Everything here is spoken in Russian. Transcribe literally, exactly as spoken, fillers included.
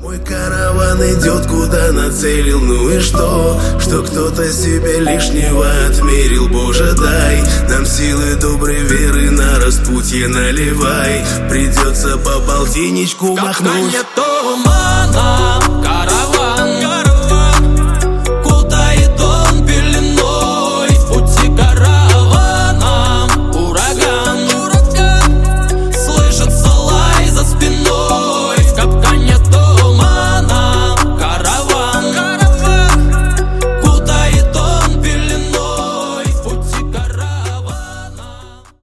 Мой караван идет, куда нацелил, ну и что? Что кто-то себе лишнего отмерил. Боже, дай нам силы доброй веры, на распутье наливай. Придется по полтинничку махнуть. Как нет тумана,